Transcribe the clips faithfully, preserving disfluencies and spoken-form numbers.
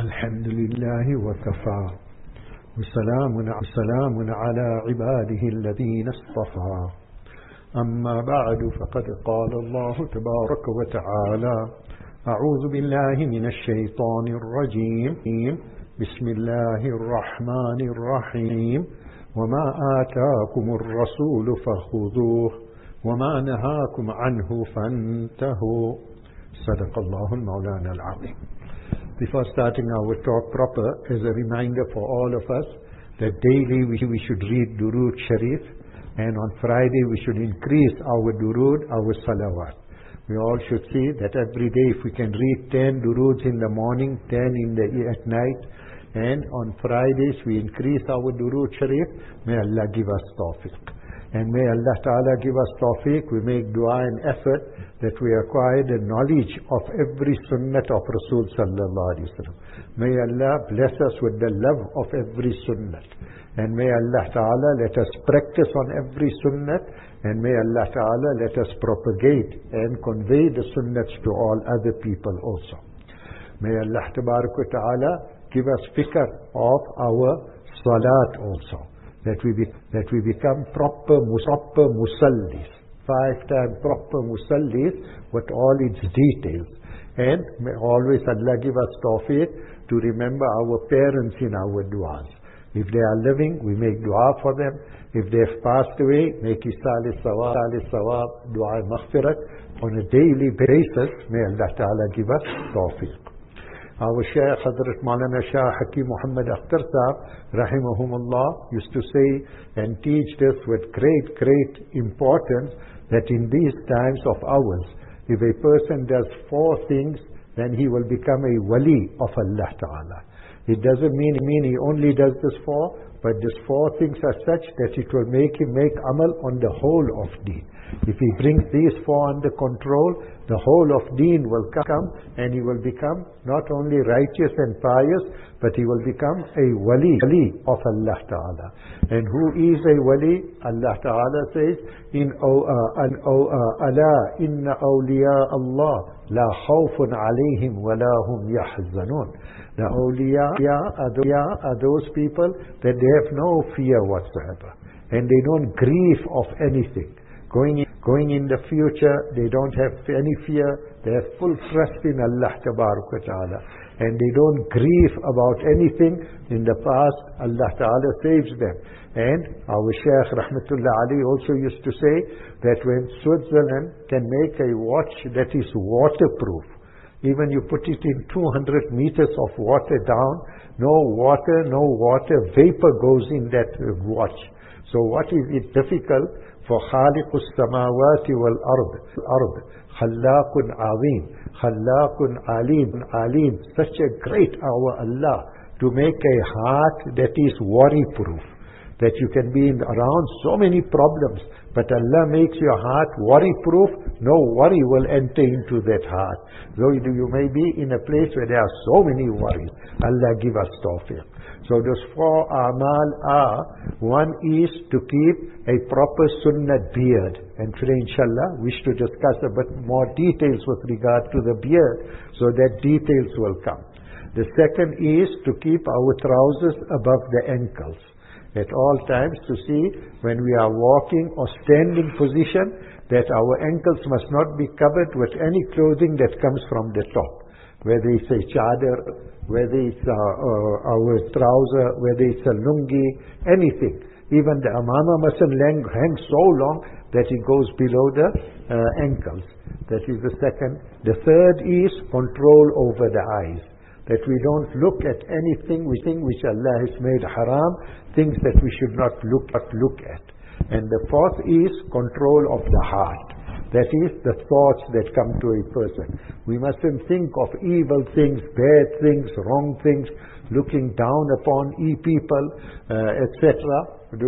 الحمد لله وكفى وسلام وسلام على عباده الذين اصطفى. أما بعد، فقد قال الله تبارك وتعالى: أعوذ بالله من الشيطان الرجيم، بسم الله الرحمن الرحيم. وما آتاكم الرسول فخذوه وما نهاكم عنه فانتهوا. صدق الله المولانا العظيم. Before starting our talk proper, as a reminder for all of us that daily we, we should read Durood Sharif, and on Friday we should increase our Durood, our Salawat. We all should see that every day if we can read ten Duroods in the morning, ten in the at night, and on Fridays we increase our Durood Sharif, may Allah give us tawfiq. And may Allah Ta'ala give us tawfiq. We make dua and effort that we acquire the knowledge of every sunnat of Rasul Sallallahu Alaihi Wasallam. May Allah bless us with the love of every sunnat. And may Allah Ta'ala let us practice on every sunnat. And may Allah Ta'ala let us propagate and convey the sunnats to all other people also. May Allah Ta'ala give us fikr of our salat also. That we, be, that we become proper, proper musallis, five-time proper musallis with all its details. And may always Allah give us tawfiq to remember our parents in our du'as. If they are living, we make dua for them. If they have passed away, make isali sawab, isali sawab, dua maghfirat. On a daily basis, may Allah Ta'ala give us tawfiq. Our Shaykh Hazrat Maulana Shah Hakim Muhammad Akhtar Sahab Rahimahumullah used to say and teach us with great, great importance that in these times of ours, if a person does four things, then he will become a wali of Allah Ta'ala. It doesn't mean, mean he only does this four, but these four things are such that it will make him make amal on the whole of deen. If he brings these four under control, the whole of deen will come and he will become not only righteous and pious, but he will become a wali, wali of Allah Ta'ala. And who is a wali? Allah Ta'ala says, in ala inna awliya Allah la khawfun alayhim wa la hum yahzanun. The awliya are, are those people that they have no fear whatsoever, and they don't grieve of anything. Going in, going in the future, they don't have any fear. They have full trust in Allah Ta'ala, and they don't grieve about anything. In the past, Allah Ta'ala saves them. And our Shaykh Rahmatullah Ali also used to say that when Switzerland can make a watch that is waterproof, even you put it in two hundred meters of water down, no water, no water vapor goes in that watch. So what is it difficult for Khaliqus Samawati wal Ard, Ard, Khallaqun Azim, Khallaqun Alim, Alim, such a great our Allah, to make a heart that is worry-proof, that you can be in, around so many problems, but Allah makes your heart worry-proof. No worry will enter into that heart. Though you may be in a place where there are so many worries, Allah give us tawfiq. So those four amal are, one is to keep a proper sunnah beard. And today inshallah wish to discuss a bit more details with regard to the beard, so that details will come. The second is to keep our trousers above the ankles at all times, to see when we are walking or standing position that our ankles must not be covered with any clothing that comes from the top, whether it's a chadar, whether it's uh, uh, our trouser, whether it's a lungi, anything. Even the amama mustn't hang so long that it goes below the uh, ankles. That is the second. The third is control over the eyes, that we don't look at anything we think which Allah has made haram, things that we should not look at. Look at. And the fourth is control of the heart. That is the thoughts that come to a person. We mustn't think of evil things, bad things, wrong things, looking down upon e people, uh, et cetera.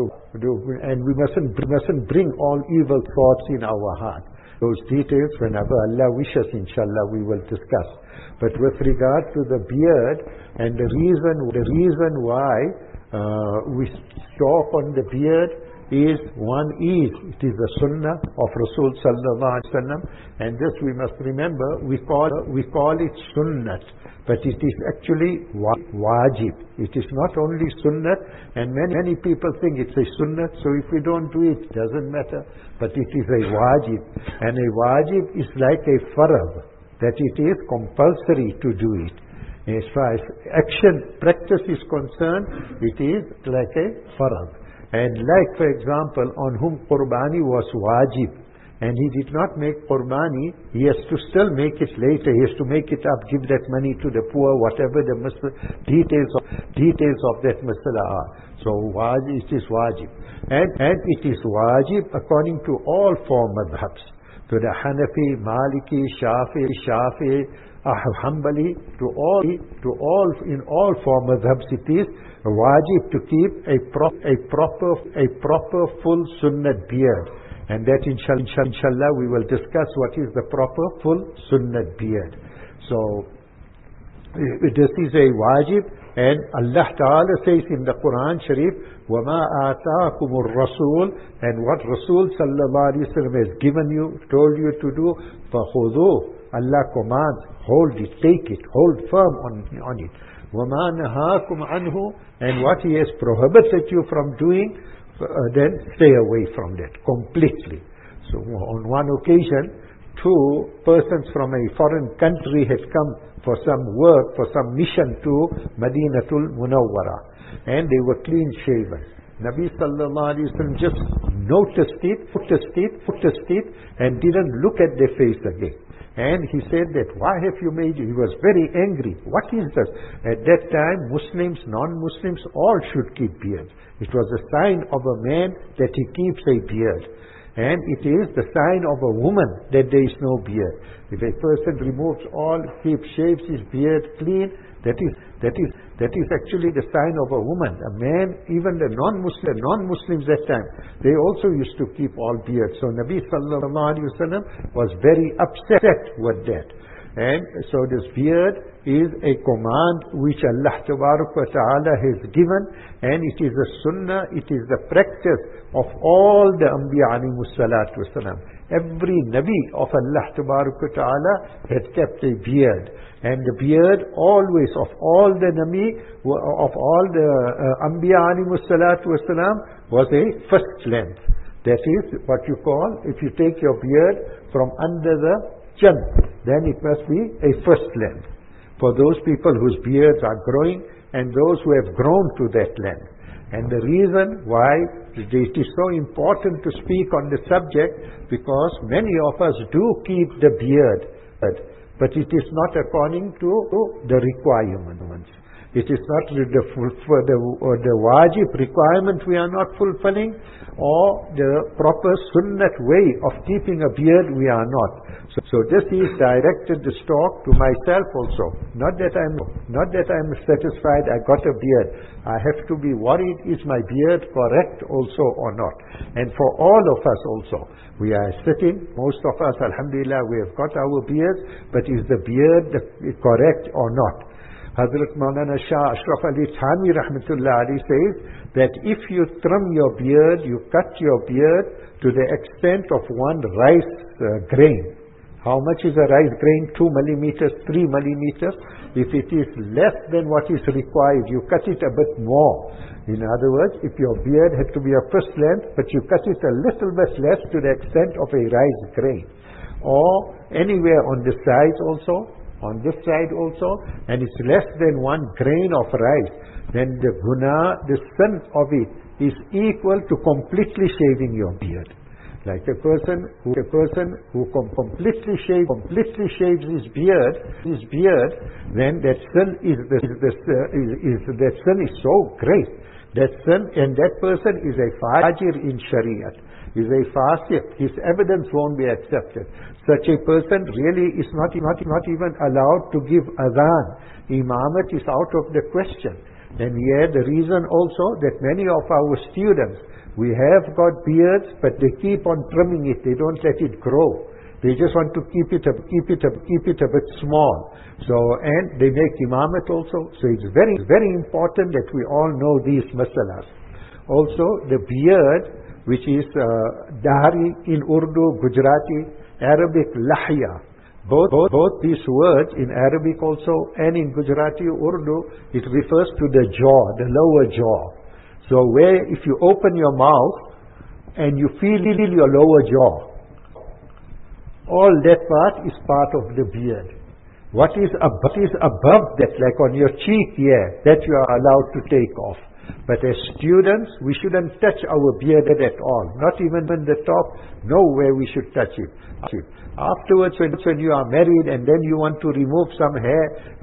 And we mustn't, mustn't bring all evil thoughts in our heart. Those details, whenever Allah wishes, inshallah, we will discuss. But with regard to the beard, and the reason, the reason why uh, we stop on the beard is one is, it is the sunnah of Rasul sallallahu alaihi wasallam, and this we must remember, we call, we call it sunnat, but it is actually wajib. It is not only sunnat, and many, many people think it's a sunnat, so if we don't do it, it doesn't matter, but it is a wajib, and a wajib is like a farad, that it is compulsory to do it. As far as action, practice is concerned, it is like a farad. And like, for example, on whom qurbani was wajib, and he did not make qurbani, he has to still make it later. He has to make it up, give that money to the poor, whatever the details of, details of that masala are. So wajib, it is wajib. And, and it is wajib according to all four madhabs. To the Hanafi, Maliki, Shafi, Shafi, Hanbali, to all, to all, in all four madhabs it is wajib to keep a, pro, a proper, a proper full sunnat beard. And that inshallah, inshallah we will discuss what is the proper full sunnat beard. So, this is a wajib, and Allah Ta'ala says in the Quran Sharif, وَمَا آتَاكُمُ الرَّسُولُ, and what Rasul Sallallahu Alaihi Wasallam has given you, told you to do, فَخُذُوهُ, Allah commands, hold it, take it, hold firm on, on it. وَمَا نَهَاكُمْ عَنْهُ, and what He has prohibited you from doing, uh, then stay away from that completely. So on one occasion, two persons from a foreign country had come for some work, for some mission to Madinatul Munawwara, and they were clean shaven. Nabi Sallallahu Alaihi Wasallam just noticed it, noticed it, noticed it, and didn't look at their face again. And he said that, why have you made it? He was very angry. What is this? At that time, Muslims, non-Muslims, all should keep beards. It was a sign of a man that he keeps a beard. And it is the sign of a woman that there is no beard. If a person removes all, keeps, shaves his beard clean, that is, that is, that is actually the sign of a woman. A man, even the non-Muslim, non-Muslims that time, they also used to keep all beards. So Nabi Sallallahu Alaihi Wasallam was very upset with that. And so this beard is a command which Allah Ta'ala has given, and it is a sunnah, it is the practice of all the Anbiya alayhimu salatu wasalam. Every Nabi of Allah Ta'ala had kept a beard, and the beard always of all the Nabi, of all the uh, Anbiya alayhimu salatu wasalam, was a first length. That is what you call, if you take your beard from under the chin, then it must be a first length. For those people whose beards are growing and those who have grown to that length. And the reason why it is so important to speak on the subject, because many of us do keep the beard, but it is not according to the requirements. It is not the, for the, or the wajib requirement we are not fulfilling, or the proper sunnat way of keeping a beard we are not. So, so this is directed this talk to myself also. Not that I'm not that I'm satisfied I got a beard. I have to be worried, is my beard correct also or not? And for all of us also, we are sitting, most of us, alhamdulillah, we have got our beards, but is the beard correct or not? Hazrat Maulana Shah Ashraf Ali Thanvi Rahmatullah Ali says that if you trim your beard, you cut your beard to the extent of one rice uh, grain. How much is a rice grain? Two millimeters, three millimeters. If it is less than what is required, you cut it a bit more. In other words, if your beard had to be a first length, but you cut it a little bit less to the extent of a rice grain. Or anywhere on the sides also, on this side also, and it's less than one grain of rice, then the guna, the sin of it, is equal to completely shaving your beard. Like a person who a person who com completely shave completely shaves his beard, his beard, then that sin is the, is, the, is, is that sin is so great. That sin, and that person is a fajir in Shariat, is a fasiq. His evidence won't be accepted. Such a person really is not, not, not even allowed to give adhan. Imamat is out of the question. And here the reason also that many of our students, we have got beards, but they keep on trimming it. They don't let it grow. They just want to keep it, a, keep it, a, keep it a bit small. So, and they make imamat also. So it's very, very important that we all know these masalas. Also, the beard, which is uh, Dahri in Urdu, Gujarati, Arabic, Lahya. Both, both, both these words in Arabic also and in Gujarati, Urdu, it refers to the jaw, the lower jaw. So where if you open your mouth and you feel your lower jaw, all that part is part of the beard. What is above, is above that, like on your cheek, yeah, that you are allowed to take off. But as students, we shouldn't touch our beard at all. Not even in the top, nowhere we should touch it. Afterwards, when, when you are married and then you want to remove some hair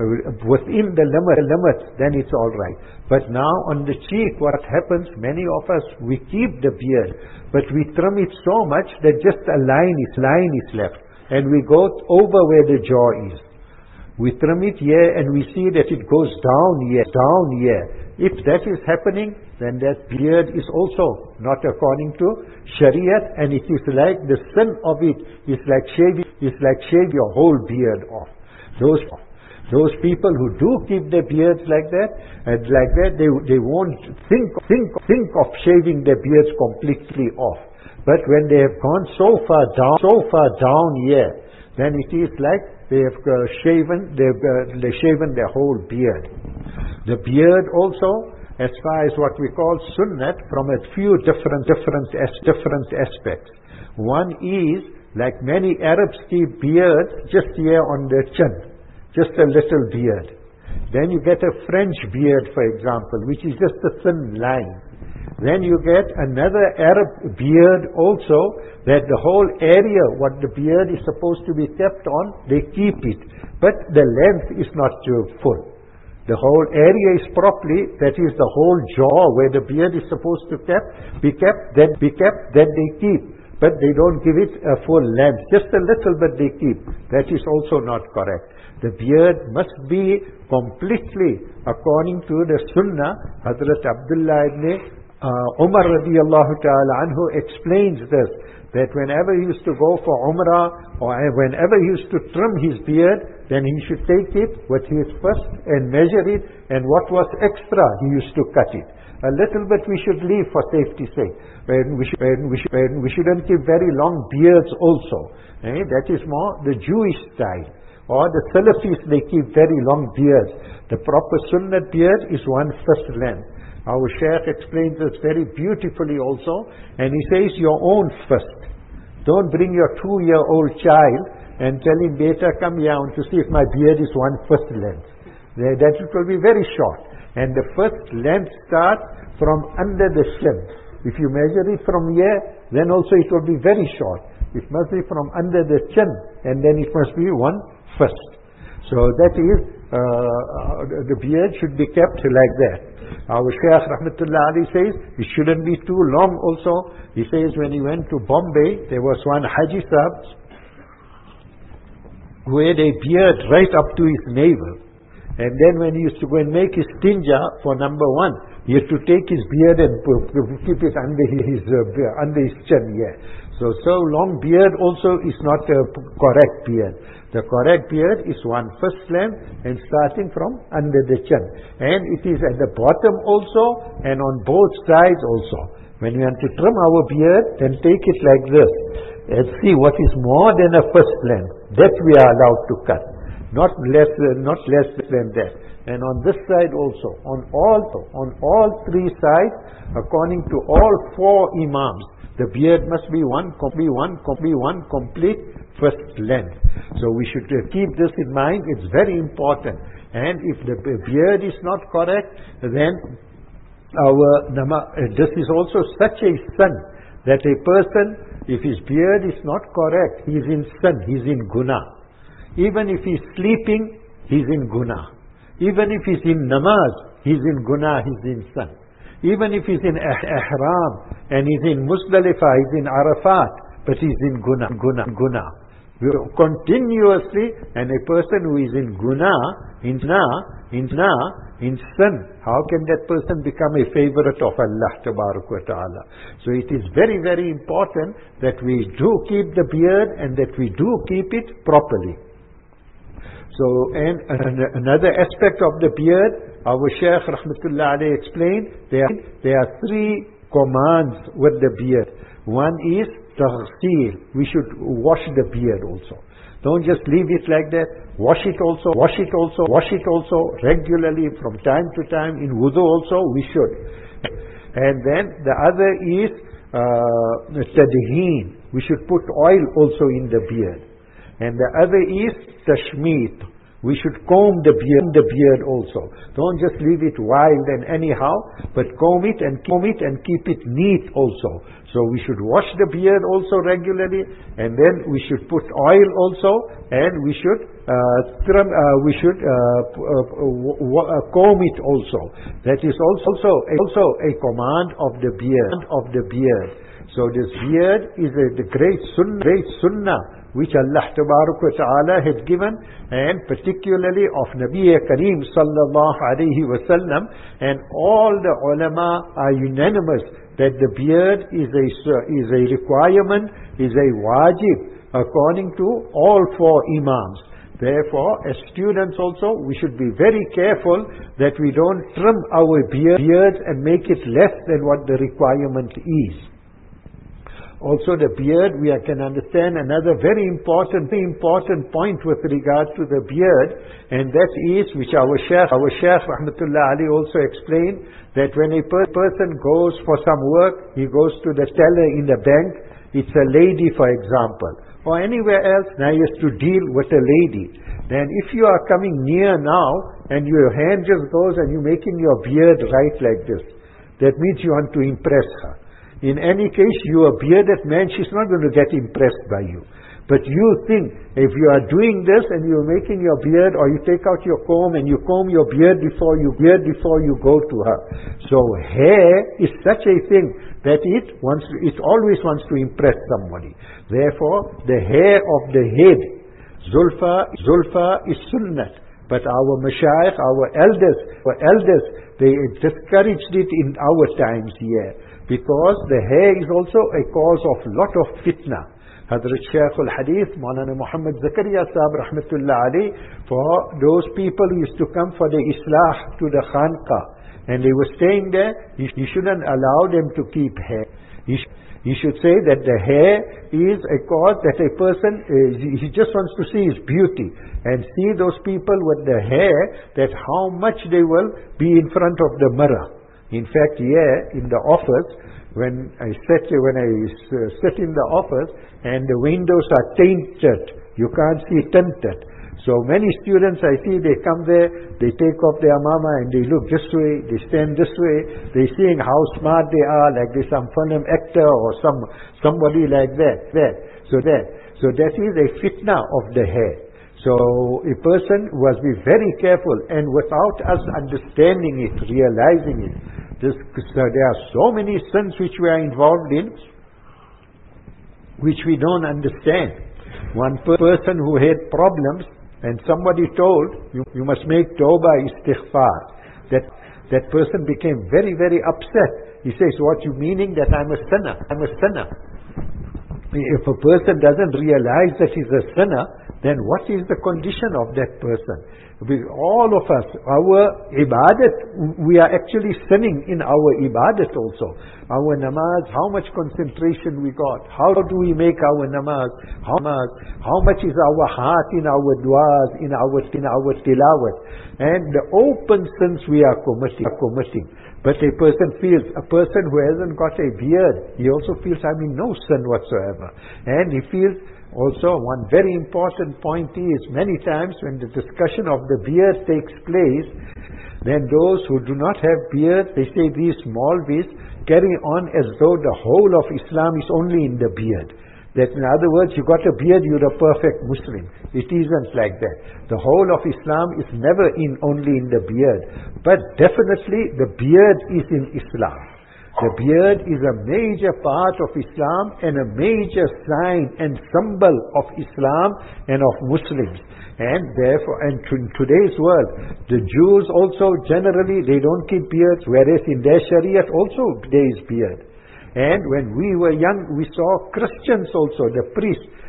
within the limit, limits, then it's all right. But now on the cheek, what happens, many of us, we keep the beard, but we trim it so much that just a line is, line is left. And we go over where the jaw is. We trim it here and we see that it goes down here, down here. If that is happening, then that beard is also not according to Shariat, and it is like the sin of it is like shaving, is like shave your whole beard off. Those those people who do keep their beards like that, and like that, they they won't think think think of shaving their beards completely off. But when they have gone so far down, so far down here, then it is like they have uh, shaven, they've uh, they shaven their whole beard. The beard also, as far as what we call sunnat, from a few different different as, different aspects. One is, like many Arabs keep beards just here on their chin, just a little beard. Then you get a French beard, for example, which is just a thin line. Then you get another Arab beard also, that the whole area, what the beard is supposed to be kept on, they keep it. But the length is not too full. The whole area is properly, that is the whole jaw where the beard is supposed to kept, be kept, then be kept, then they keep. But they don't give it a full length, just a little bit they keep. That is also not correct. The beard must be completely according to the Sunnah. Hazrat Abdullah ibn Uh, Umar radiallahu ta'ala anhu explains this, that whenever he used to go for Umrah, or whenever he used to trim his beard, then he should take it with his first and measure it, and what was extra, he used to cut it. A little bit we should leave for safety's sake. And we, should, and we, should, and we shouldn't keep very long beards also. Eh? That is more the Jewish style. Or the Salafis, they keep very long beards. The proper Sunnah beard is one first length. Our Shaykh explains this very beautifully also, and he says your own first. Don't bring your two-year-old child and tell him, Beta, come here, I want to see if my beard is one first length. That it will be very short. And the first length starts from under the shin. If you measure it from here, then also it will be very short. It must be from under the chin, and then it must be one first. So that is, uh, the beard should be kept like that. Our Shaykh Rahmatullah Ali says, it shouldn't be too long also. He says when he went to Bombay, there was one Haji Sahib who had a beard right up to his navel. And then when he used to go and make his tinja for number one, he had to take his beard and keep it under his, uh, under his chin, yeah. So, so long beard also is not a correct beard. The correct beard is one first length and starting from under the chin. And it is at the bottom also and on both sides also. When we want to trim our beard, then take it like this. And see what is more than a first length. That we are allowed to cut. Not less, uh, not less than that. And on this side also, on all, on all three sides, according to all four imams, the beard must be one, be one, be one complete first length. So we should uh, keep this in mind. It's very important. And if the beard is not correct, then our nama, uh, this is also such a sin that a person, if his beard is not correct, he's in sin, he's in guna. Even if he's sleeping, he's in guna. Even if he's in namaz, he's in guna, he's in sin. Even if he's in ihram and he's in Muzdalifah, he's in Arafat, but he's in guna, guna, guna. Continuously, and a person who is in guna, in na, in na, in sin, how can that person become a favorite of Allah Tabarak wa Ta'ala? So it is very, very important that we do keep the beard and that we do keep it properly. So, and another aspect of the beard, our Shaykh Rahmatullah alayhi explained, there, there are three commands with the beard. One is taghsil. We should wash the beard also. Don't just leave it like that. Wash it also, wash it also, wash it also regularly from time to time. In wudu also we should. And then the other is uh, tadheen. We should put oil also in the beard. And the other is tashmeet. We should comb the beard, the beard also. Don't just leave it wild and anyhow, but comb it and comb it and keep it neat also. So we should wash the beard also regularly, and then we should put oil also, and we should uh, trim, uh, we should uh, uh, uh, comb it also. That is also also a command of the beard of the beard. So this beard is a, the great sunnah, great sunnah which Allah Ta'ala had given, and particularly of Nabi Kareem sallallahu alayhi wasallam, and all the ulama are unanimous that the beard is a, is a requirement, is a wajib, according to all four imams. Therefore, as students also, we should be very careful that we don't trim our beards and make it less than what the requirement is. Also the beard, we can understand another very important, very important point with regard to the beard, and that is, which our Shaykh, our Shaykh Rahmatullah Ali also explained, that when a per person goes for some work, he goes to the teller in the bank, it's a lady for example, or anywhere else, now he has to deal with a lady. Then if you are coming near now, and your hand just goes and you're making your beard right like this, that means you want to impress her. In any case, you are a bearded man, she's not going to get impressed by you. But you think, if you are doing this and you're making your beard, or you take out your comb and you comb your beard before you beard before you go to her. So hair is such a thing that it wants to, it always wants to impress somebody. Therefore, the hair of the head, zulfa, zulfa is sunnat. But our mashayikh, our elders, our elders, they discouraged it in our times here. Because the hair is also a cause of lot of fitna. Hazrat Shaykh al-Hadith, Maulana Muhammad Zakaria Sahib Rahmatullah Ali, for those people who used to come for the islah to the khanqa, and they were staying there, you, you shouldn't allow them to keep hair. You, sh you should say that the hair is a cause that a person, uh, he just wants to see his beauty, and see those people with the hair, that how much they will be in front of the mirror. In fact, here in the office, when I sit when I uh, sit in the office and the windows are tinted, you can't see tinted. So many students I see, they come there, they take off their amama and they look this way, they stand this way, they seeing how smart they are, like they're some film actor or some somebody like that. That so that so that is a fitna of the hair. So a person must be very careful, and without us understanding it, realizing it, this, so there are so many sins which we are involved in, which we don't understand. One per person who had problems, and somebody told, you, you must make tawbah istighfar. That, that person became very, very upset. He says, what you meaning that I'm a sinner? I'm a sinner. If a person doesn't realize that he's a sinner, then what is the condition of that person? With all of us, our ibadat, we are actually sinning in our ibadat also. Our namaz, how much concentration we got? How do we make our namaz? How much, how much is our heart in our du'as, in our, in our tilawat? And the open sins we are committing. Are committing. But a person feels, a person who hasn't got a beard, he also feels, I mean, no sin whatsoever. And he feels, also one very important point is, many times when the discussion of the beard takes place, then those who do not have beard, they say these Maulvis carry on as though the whole of Islam is only in the beard. That in other words, you got a beard, you're a perfect Muslim. It isn't like that. The whole of Islam is never in only in the beard. But definitely the beard is in Islam. The beard is a major part of Islam and a major sign and symbol of Islam and of Muslims. And therefore, and in today's world, the Jews also generally, they don't keep beards, whereas in their Shariat also there is beard. And when we were young, we saw Christians also, the priests,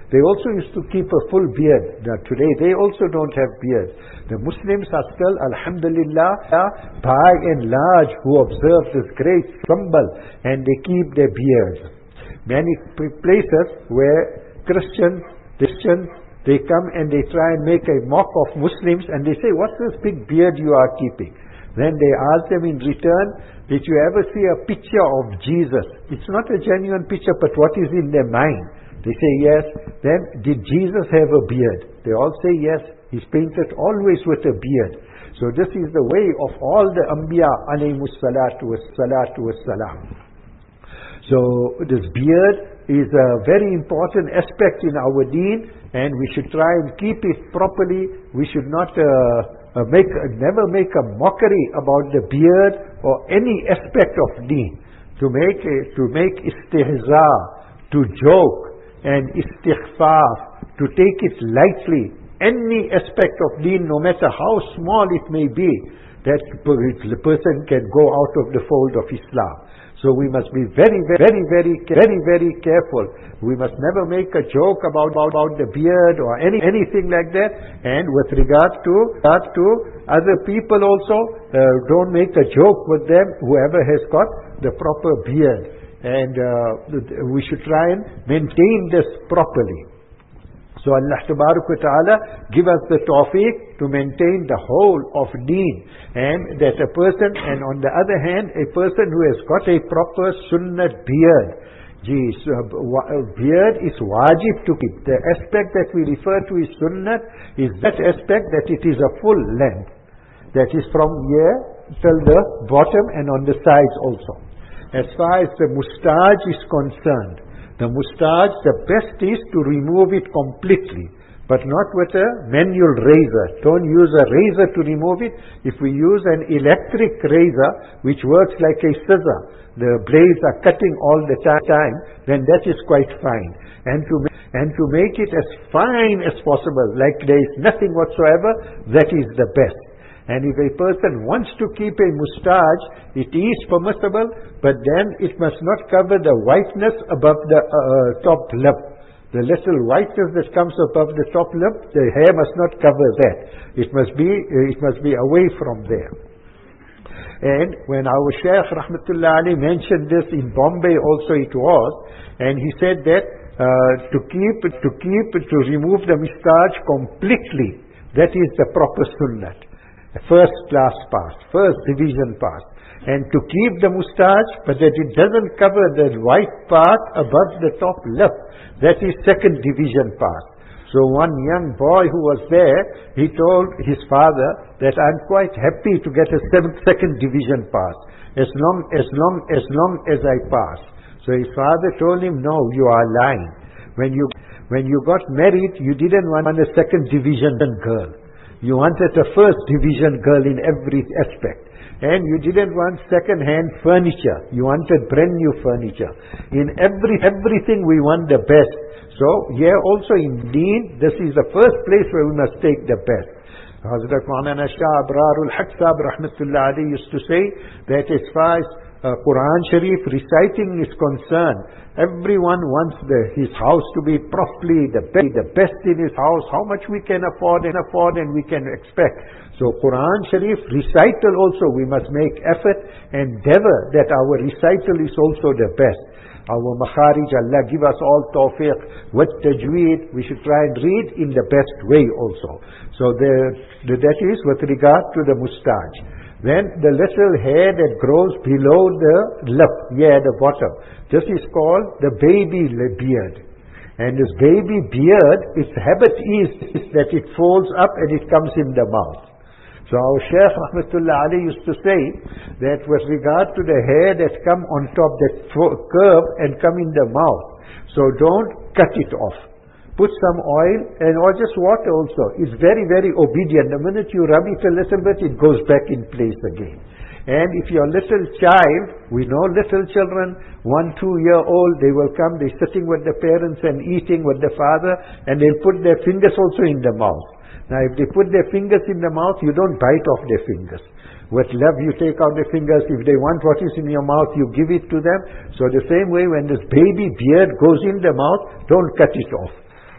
They also used to keep a full beard. Now, today they also don't have beards. The Muslims are still, alhamdulillah, by and large, who observe this great symbol, and they keep their beards. Many places where Christians, Christians, they come and they try and make a mock of Muslims, and they say, what's this big beard you are keeping? Then they ask them in return, did you ever see a picture of Jesus? It's not a genuine picture, but what is in their mind? They say yes. Then, did Jesus have a beard? They all say yes. He's painted always with a beard. So this is the way of all the Anbiya alayhimus salatu was salatu was salam. So this beard is a very important aspect in our deen, and we should try and keep it properly. We should not uh, uh, make uh, never make a mockery about the beard or any aspect of deen. To make uh, to make istihza, to joke and istighfar, to take it lightly, any aspect of deen, no matter how small it may be, that the person can go out of the fold of Islam. So we must be very, very, very, very, very careful. We must never make a joke about, about, about the beard or any anything like that. And with regard to, regard to other people also, uh, don't make a joke with them, whoever has got the proper beard. And uh, we should try and maintain this properly. So Allah Tabarak wa Ta'ala give us the tawfiq to maintain the whole of deen, and that a person, and on the other hand, a person who has got a proper sunnah beard. Geez, uh, beard is wajib to keep. The aspect that we refer to as sunnah is that aspect that it is a full length. That is from here till the bottom and on the sides also. As far as the moustache is concerned, the moustache, the best is to remove it completely, but not with a manual razor. Don't use a razor to remove it. If we use an electric razor, which works like a scissor, the blades are cutting all the time, then that is quite fine. And to, and to make it as fine as possible, like there is nothing whatsoever, that is the best. And if a person wants to keep a moustache, it is permissible, but then it must not cover the whiteness above the uh, top lip. The little whiteness that comes above the top lip, the hair must not cover that. It must be, uh, it must be away from there. And when our Shaykh Rahmatullah Ali mentioned this in Bombay also it was, and he said that uh, to keep, to keep, to remove the moustache completely, that is the proper sunnah. First class pass, first division pass. And to keep the moustache, but that it doesn't cover the white part above the top lip, that is second division pass. So one young boy who was there, he told his father that I'm quite happy to get a seventh, second division pass, as long, as long, as long as I pass. So his father told him, no, you are lying. When you, when you got married, you didn't want a second division girl. You wanted a first division girl in every aspect. And you didn't want second-hand furniture. You wanted brand new furniture. In every everything we want the best. So here also in deen, this is the first place where we must take the best. Hazrat Maulana Shah Abrarul Haq Sahib Rahmatullah Ali used to say that as far as uh, Quran Sharif reciting is concerned, everyone wants the, his house to be properly the best, the best in his house, how much we can afford and afford and we can expect. So Quran Sharif recital also, we must make effort and endeavor that our recital is also the best. Our makharij, Allah give us all tawfiq with tajweed. We should try and read in the best way also. So the, the, that is with regard to the moustache. Then the little hair that grows below the lip, yeah, the bottom. This is called the baby beard. And this baby beard, its habit is, is that it folds up and it comes in the mouth. So our Shaykh Rahmatullah Ali used to say that with regard to the hair that come on top, that curve and come in the mouth, so don't cut it off. Put some oil and or just water also. It's very, very obedient. The minute you rub it a little bit, it goes back in place again. And if your little child, we know little children, one, two year old, they will come, they're sitting with the parents and eating with the father, and they'll put their fingers also in the mouth. Now if they put their fingers in the mouth, you don't bite off their fingers. With love you take out their fingers. If they want what is in your mouth, you give it to them. So the same way when this baby beard goes in the mouth, don't cut it off.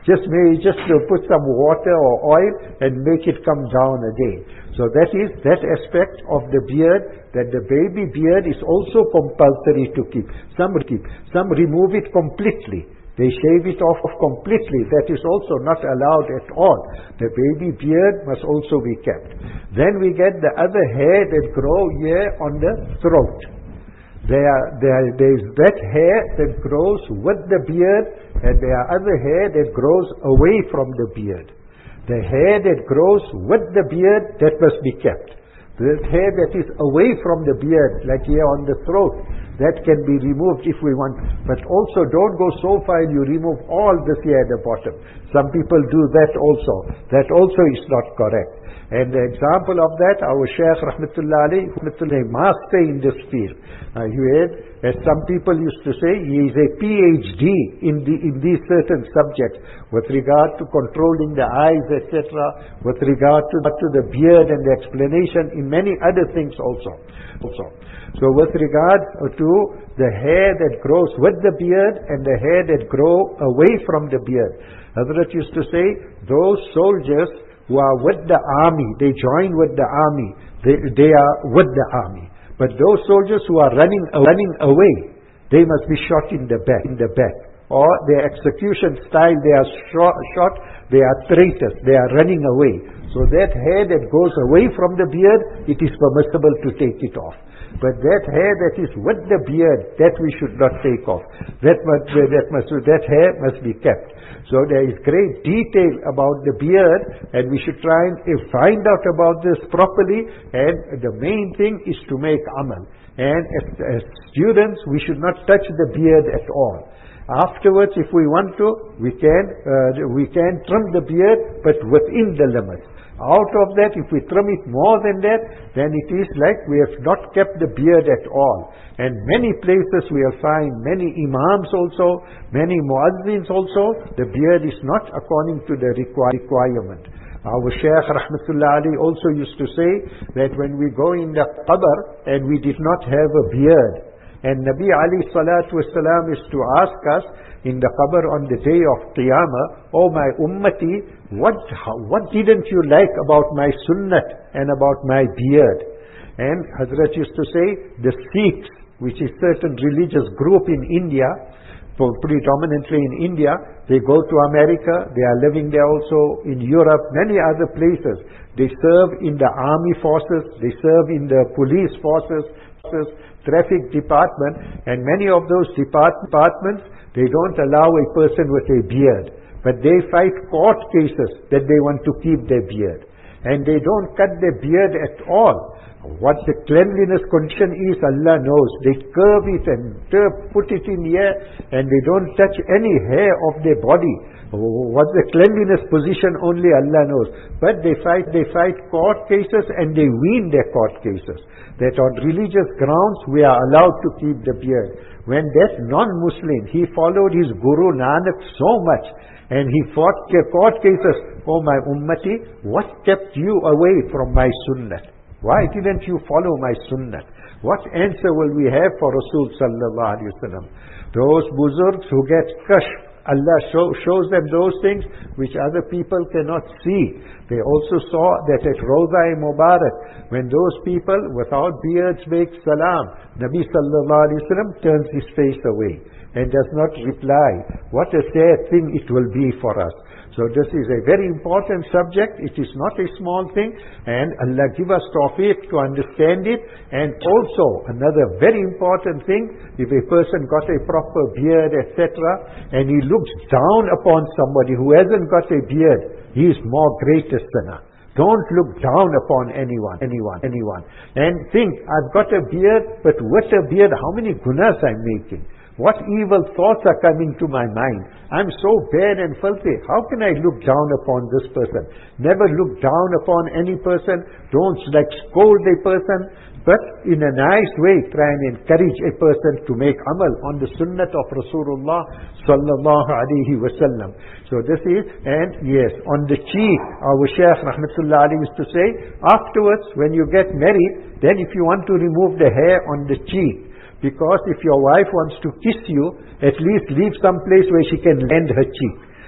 Just maybe just to put some water or oil and make it come down again. So that is that aspect of the beard, that the baby beard is also compulsory to keep. Some keep, some remove it completely. They shave it off completely. That is also not allowed at all. The baby beard must also be kept. Then we get the other hair that grow here on the throat. There, there, there is that hair that grows with the beard, and there are other hair that grows away from the beard. The hair that grows with the beard, that must be kept. The hair that is away from the beard, like here on the throat, that can be removed if we want. But also don't go so far you remove all this here at the bottom. Some people do that also. That also is not correct. And the example of that, our Shaykh Rahmatullah alayhi, Rahmatullah, master in this field. Uh, you heard, as some people used to say, he is a P H D in, the, in these certain subjects, with regard to controlling the eyes, et cetera, with regard to, to the beard and the explanation in many other things also. also. So with regard to the hair that grows with the beard and the hair that grow away from the beard, Hazrat used to say, those soldiers who are with the army, they join with the army, they, they are with the army. But those soldiers who are running, running away, they must be shot in the back, in the back. Or their execution style, they are shot, shot, they are traitors, they are running away. So that hair that goes away from the beard, it is permissible to take it off. But that hair that is with the beard, that we should not take off. That must, that must, that hair must be kept. So there is great detail about the beard, and we should try and find out about this properly. And the main thing is to make amal. And as, as students, we should not touch the beard at all. Afterwards, if we want to, we can uh, we can trim the beard, but within the limits. Out of that, if we trim it more than that, then it is like we have not kept the beard at all. And many places we will find many imams also, many muazzins also, the beard is not according to the requirement. Our Shaykh Rahmatullah Ali also used to say that when we go in the qabr and we did not have a beard, and Nabi Ali Salatu Wasalam is to ask us in the qabr on the day of Qiyamah, oh my ummati, what, what didn't you like about my sunnat and about my beard? And Hazrat used to say, the Sikhs, which is certain religious group in India, predominantly in India, they go to America, they are living there also, in Europe, many other places. They serve in the army forces, they serve in the police forces, traffic department, and many of those depart departments, they don't allow a person with a beard. But they fight court cases that they want to keep their beard. And they don't cut their beard at all. What the cleanliness condition is, Allah knows. They curve it and put it in here, and they don't touch any hair of their body. What the cleanliness position, only Allah knows. But they fight, they fight court cases, and they win their court cases. That on religious grounds, we are allowed to keep the beard. When that non-Muslim, he followed his Guru Nanak so much, and he fought court cases, oh my ummati, what kept you away from my sunnah? Why didn't you follow my sunnah? What answer will we have for Rasul sallallahu alaihi wasallam? Those buzurgs who get kashf, Allah show, shows them those things which other people cannot see. They also saw that at Rawza Mubarak, when those people without beards make salam, Nabi sallallahu alaihi wasallam turns his face away and does not reply. What a sad thing it will be for us. So this is a very important subject. It is not a small thing, and Allah give us tawfiq to understand it. And also another very important thing, if a person got a proper beard, et cetera, and he looks down upon somebody who hasn't got a beard, he is more greater sinner. Don't look down upon anyone, anyone, anyone. And think, I've got a beard, but with a beard, how many gunas I'm making? What evil thoughts are coming to my mind? I'm so bad and filthy. How can I look down upon this person? Never look down upon any person. Don't like scold a person. But in a nice way, try and encourage a person to make amal on the sunnat of Rasulullah sallallahu alaihi wasallam. So this is, and yes, on the cheek, our Shaykh Rahmatullah Ali used to say, afterwards, when you get married, then if you want to remove the hair on the cheek, because if your wife wants to kiss you, at least leave some place where she can lend her cheek.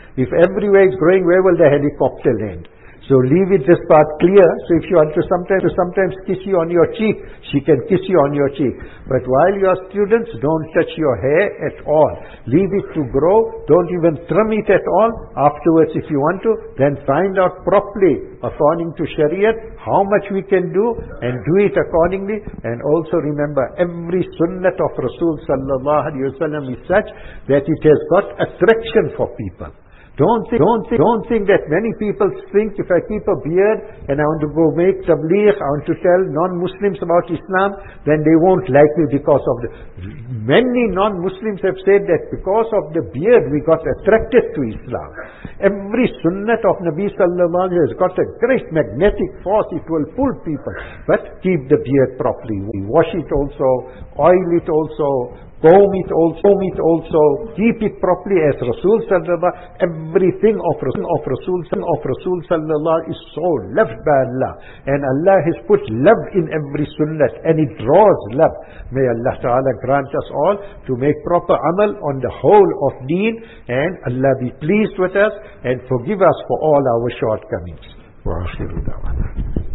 If everywhere is growing, where will the helicopter land? So leave it this part clear. So if you want to sometimes, to sometimes kiss you on your cheek, she can kiss you on your cheek. But while you are students, don't touch your hair at all. Leave it to grow. Don't even trim it at all. Afterwards, if you want to, then find out properly, according to Shariat, how much we can do, and do it accordingly. And also remember, every sunnat of Rasul sallallahu alaihi wasallam is such that it has got attraction for people. Don't think, don't think, don't think that many people think if I keep a beard and I want to go make tabligh, I want to tell non-Muslims about Islam, then they won't like me because of the... Many non-Muslims have said that because of the beard we got attracted to Islam. Every sunnat of Nabi sallallahu alaihi wasallam has got a great magnetic force. It will pull people. But keep the beard properly. We wash it also, oil it also, comb it also, comb it also, keep it properly as Rasul sallallahu. Everything of Rasul of Rasul of Rasul sallallahu is so loved by Allah, and Allah has put love in every sunnah, and it draws love. May Allah Ta'ala grant us all to make proper amal on the whole of Deen, and Allah be pleased with us and forgive us for all our shortcomings. Wa akhiru da'wana.